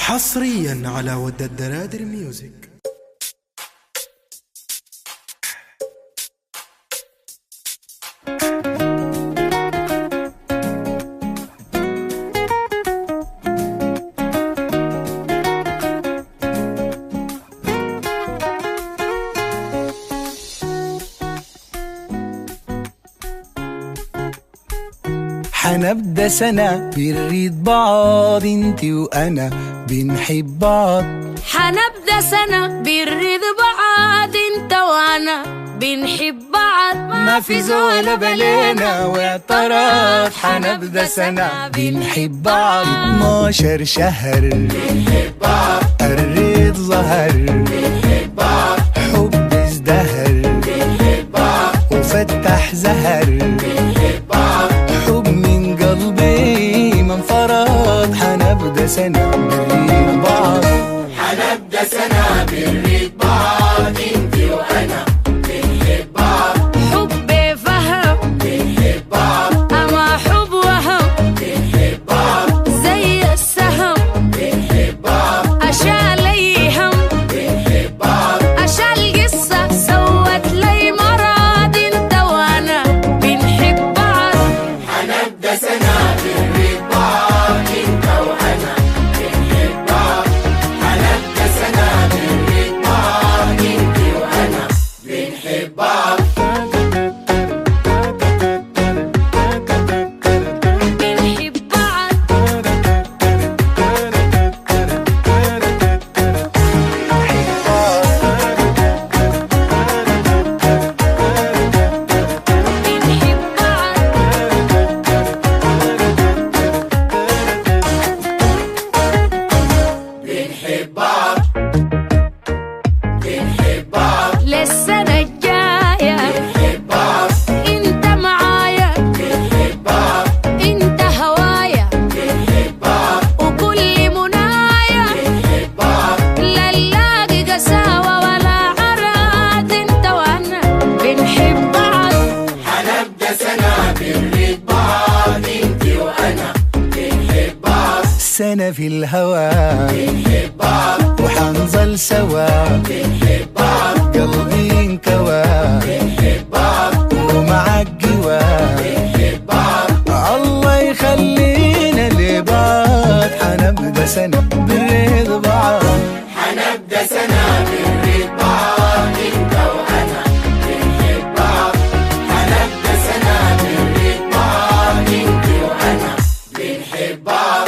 حصريا على ود الدرادر ميوزك. حنبدأ سنة بنريد بعض انتي وانا بنحب بعض. حنبدأ سنة بنريد بعض انت وانا بنحب بعض. ما في زول بلينا واعترض. حنبدأ سنة بنحب بعض. 12 شهر بنحب بعض. الريد ظهر بنحب بعض. حب ازدهر بنحب بعض. وفتح زهر بنحب بعض. حب من قلبي ما انفرض. حنبدأ سنة بنريد بعض. حنبدأ سنة بنريد بعض انتي وانا بنحب بعض. حب فهم بنحب بعض. اما حب وهم بنحب بعض. زي السهم بنحب بعض. اشال لي هم بنحب بعض. اشال قصة سوت لي مرض انت وانا بنحب بعض. حنبدأ سنة بنريد بعض انت وانا بنحب بعض. حنبدأ سنة بنريد بعض انتي وانا بنحب بعض. بنحب بعض. بنحب بعض. بنحب بعض. بنحب بعض. للسنة الجاية بنحب بعض. انت معايا بنحب بعض. انت هوايا بنحب بعض. وكل منايا. بنحب بعض. لا نلاقي قساوة ولا عراض انت وانا بنحب بعض. حنبدأ سنة بنريد بعض انتي وانا بنحب بعض. سنة في الهوى بنحب بعض. وحنظل سوا. بنحب بعض. قلبي انكوى بنحب بعض. ومعك جوا. بنحب بعض. الله يخلينا لبعض. حنبدأ سنة بنريد بعض. حنبدأ سنة بنريد بعض انت وانا بنحب بعض. حنبدأ سنة بنريد بعض انتي وانا بنحب بعض.